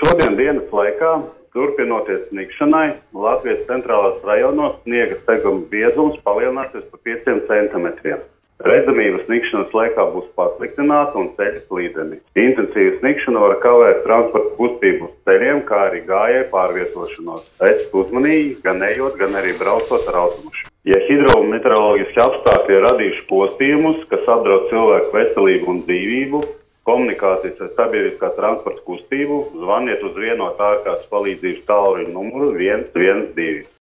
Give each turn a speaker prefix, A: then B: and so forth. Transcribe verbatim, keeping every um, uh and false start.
A: Šodien dienas laikā, turpinoties sniegšanai, Latvijas centrālās rajonos sniega seguma biezums palielināsies par pieciem centimetriem. Redzamība sniegšanas laikā būs pasliktināta un ceļi slīdeni. Intensīva sniegšana var kavēt transporta kustību uz ceļiem, kā arī gājēju pārvietošanos. Esiet uzmanīgi, gan ejot, gan arī braucot ar automašīnu. Ja hidrometeoroloģiski apstākļi ir radījuši postījumus, kas apdraud cilvēku veselību un dzīvību, komunikācijas ar sabiedriskā transporta kustību, zvaniet uz vienot ārkārtas palīdzības tālruņa numuru viens viens divi.